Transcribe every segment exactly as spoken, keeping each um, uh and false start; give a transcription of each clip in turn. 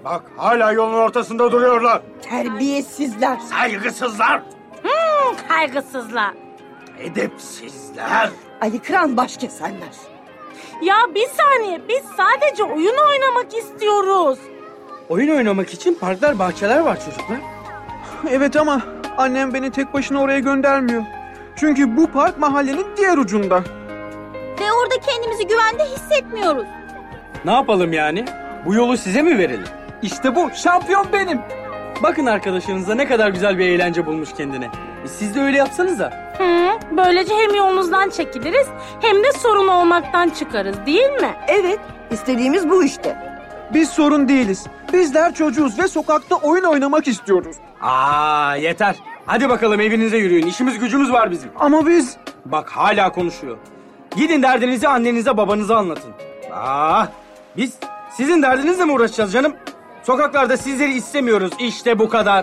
Bak hala yolun ortasında duruyorlar. Terbiyesizler. Saygısızlar. Hmm, kaygısızlar. Edepsizler. Ali Kıran baş kesenler. Ya bir saniye, biz sadece oyun oynamak istiyoruz. Oyun oynamak için parklar, bahçeler var çocuklar. Evet ama annem beni tek başına oraya göndermiyor. Çünkü bu park mahallenin diğer ucunda. Ve orada kendimizi güvende hissetmiyoruz. Ne yapalım yani? Bu yolu size mi verelim? İşte bu, şampiyon benim. Bakın arkadaşınıza ne kadar güzel bir eğlence bulmuş kendine. E siz de öyle yapsanıza. Hı, böylece hem yolunuzdan çekiliriz hem de sorun olmaktan çıkarız, değil mi? Evet, istediğimiz bu işte. Biz sorun değiliz. Bizler çocuğuz ve sokakta oyun oynamak istiyoruz. Aa yeter. Hadi bakalım evinize yürüyün. İşimiz gücümüz var bizim. Ama biz... Bak hala konuşuyor. Gidin derdinizi annenize babanıza anlatın. Aa, biz sizin derdinizle mi uğraşacağız canım? Sokaklarda sizleri istemiyoruz. İşte bu kadar.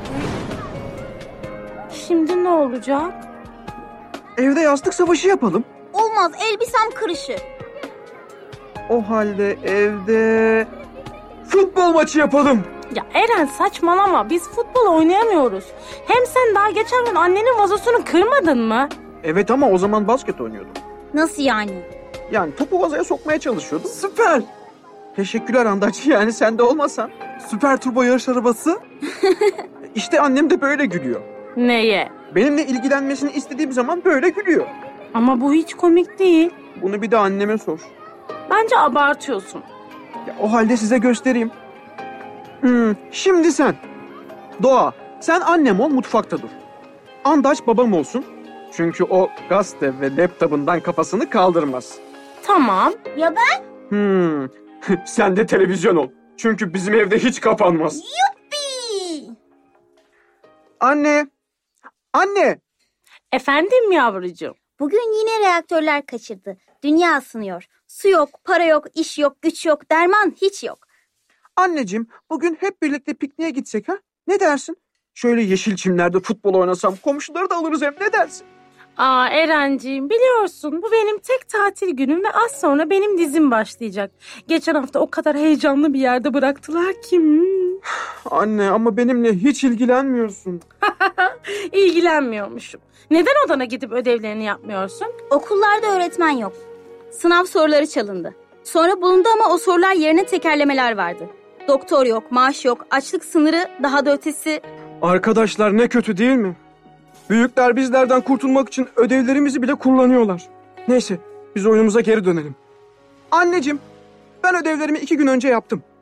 Şimdi ne olacak? Evde yastık savaşı yapalım. Olmaz, elbisem kırışır. O halde evde... futbol maçı yapalım. Ya Eren saçmalama, biz futbol oynayamıyoruz. Hem sen daha geçen gün annenin vazosunu kırmadın mı? Evet ama o zaman basket oynuyordum. Nasıl yani? Yani topu vazaya sokmaya çalışıyordum. Süper. Teşekkürler Andaç. Yani sen de olmasan. Süper turbo yarış arabası. İşte annem de böyle gülüyor. Neye? Benimle ilgilenmesini istediğim zaman böyle gülüyor. Ama bu hiç komik değil. Bunu bir de anneme sor. Bence abartıyorsun. Ya, o halde size göstereyim. Hmm, şimdi sen. Doğa, sen annem ol, mutfakta dur. Andaç babam olsun. Çünkü o gazete ve laptopundan kafasını kaldırmaz. Tamam. Ya ben? Hmm. Sen de televizyon ol. Çünkü bizim evde hiç kapanmaz. Yuppi! Anne. Anne. Efendim yavrucuğum. Bugün yine reaktörler kaçırdı. Dünya ısınıyor. Su yok, para yok, iş yok, güç yok, derman hiç yok. Anneciğim, bugün hep birlikte pikniğe gitsek ha? Ne dersin? Şöyle yeşil çimlerde futbol oynasam, komşuları da alırız hem, ne dersin? Aa Erenciğim, biliyorsun bu benim tek tatil günüm ve az sonra benim dizim başlayacak. Geçen hafta o kadar heyecanlı bir yerde bıraktılar ki. Hmm. Anne ama benimle hiç ilgilenmiyorsun. İlgilenmiyormuşum. Neden odana gidip ödevlerini yapmıyorsun? Okullarda öğretmen yok. Sınav soruları çalındı. Sonra bulundu ama o sorular yerine tekerlemeler vardı. Doktor yok, maaş yok, açlık sınırı, daha da ötesi. Arkadaşlar ne kötü değil mi? Büyükler bizlerden kurtulmak için ödevlerimizi bile kullanıyorlar. Neyse, biz oyunumuza geri dönelim. Anneciğim, ben ödevlerimi iki gün önce yaptım.